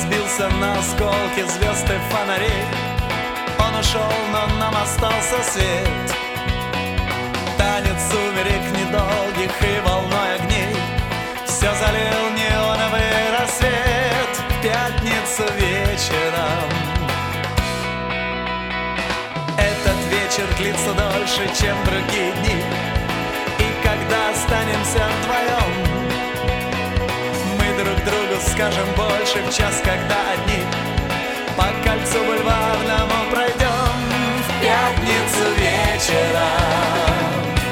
разбился на осколки звезд и фонарей. Он ушел, но нам остался свет. Танец сумерек недолгих и волной огней все залил неоновый рассвет. В пятницу вечером этот вечер длится дольше, чем другие дни. И когда останемся вдвоем, мы друг другу скажем больше в час, когда одни по кольцу бульварному пройдем. В пятницу вечером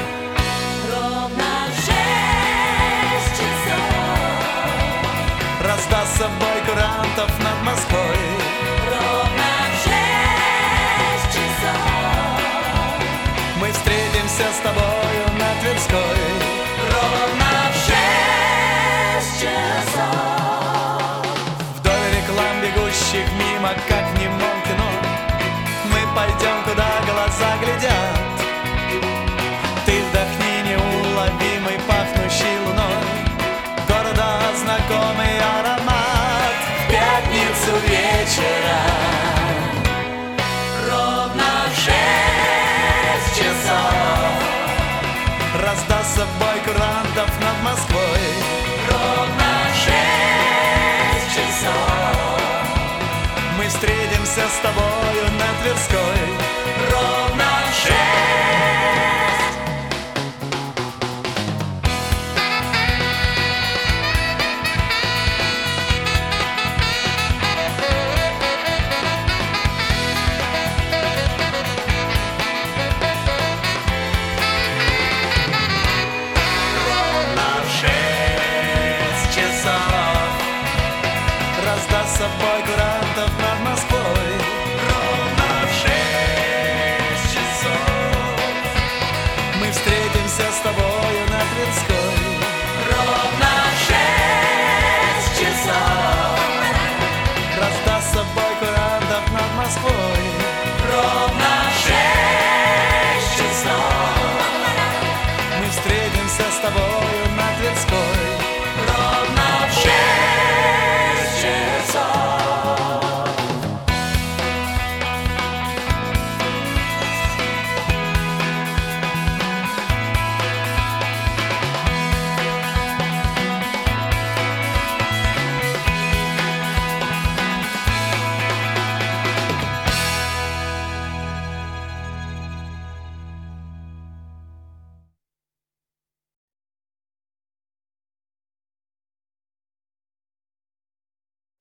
ровно в 6 часов раздастся бой курантов над Москвой. ровно в 6 часов Мы встретимся с тобою на Тверской. ровно в 6 часов. Вдоль реклам, бегущих мимо, как в немом кино, мы пойдем, куда глаза глядят. Ты вдохни неуловимый, пахнущий луной города знакомый аромат. В пятницу вечером Ровно в 6 часов раздастся бой курантов над Москвой. ровно в 6 часов Мы встретимся с тобою на Тверской. ровно в 6. Ровно в 6 часов раздастся бой курантов на